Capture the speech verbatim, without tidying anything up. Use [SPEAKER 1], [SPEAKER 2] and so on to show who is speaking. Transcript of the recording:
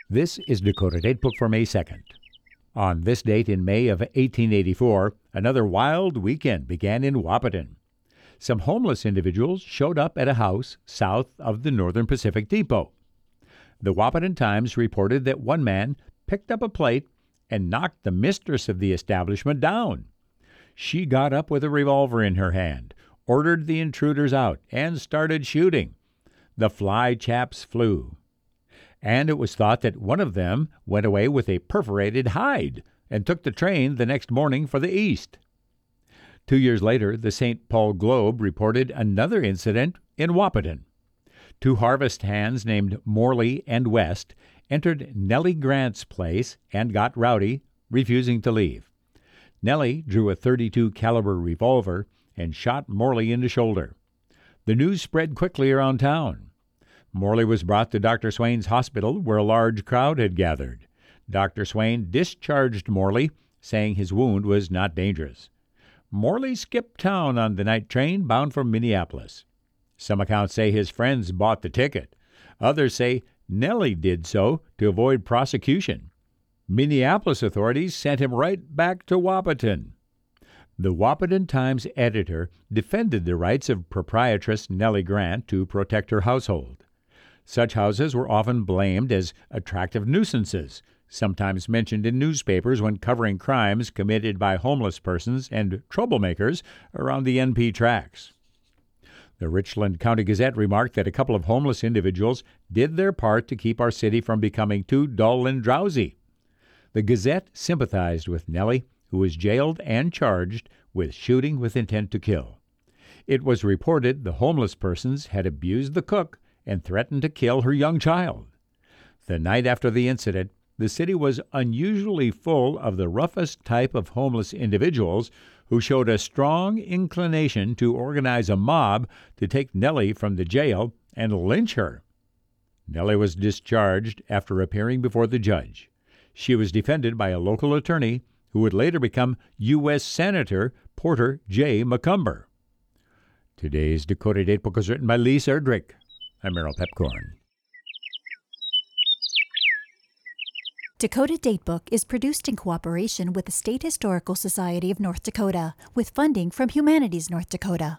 [SPEAKER 1] This is Dakota Datebook for May second. On this date in May of eighteen eighty-four, another wild weekend began in Wahpeton. Some homeless individuals showed up at a house south of the Northern Pacific Depot. The Wahpeton Times reported that one man picked up a plate and knocked the mistress of the establishment down. She got up with a revolver in her hand, ordered the intruders out, and started shooting. The fly chaps flew. And it was thought that one of them went away with a perforated hide and took the train the next morning for the east. Two years later, the Saint Paul Globe reported another incident in Wahpeton. Two harvest hands named Morley and West entered Nellie Grant's place and got rowdy, refusing to leave. Nellie drew a thirty-two caliber revolver and shot Morley in the shoulder. The news spread quickly around town. Morley was brought to Doctor Swain's hospital, where a large crowd had gathered. Doctor Swain discharged Morley, saying his wound was not dangerous. Morley skipped town on the night train bound for Minneapolis. Some accounts say his friends bought the ticket. Others say Nellie did so to avoid prosecution. Minneapolis authorities sent him right back to Wahpeton. The Wahpeton Times editor defended the rights of proprietress Nellie Grant to protect her household. Such houses were often blamed as attractive nuisances, sometimes mentioned in newspapers when covering crimes committed by homeless persons and troublemakers around the N P tracks. The Richland County Gazette remarked that a couple of homeless individuals did their part to keep our city from becoming too dull and drowsy. The Gazette sympathized with Nellie, who was jailed and charged with shooting with intent to kill. It was reported the homeless persons had abused the cook and threatened to kill her young child. The night after the incident, the city was unusually full of the roughest type of homeless individuals who showed a strong inclination to organize a mob to take Nellie from the jail and lynch her. Nellie was discharged after appearing before the judge. She was defended by a local attorney who would later become U S Senator Porter J. Macomber. Today's Dakota Datebook was written by Lisa Erdrich. I'm Merrill Pepcorn.
[SPEAKER 2] Dakota Datebook is produced in cooperation with the State Historical Society of North Dakota, with funding from Humanities North Dakota.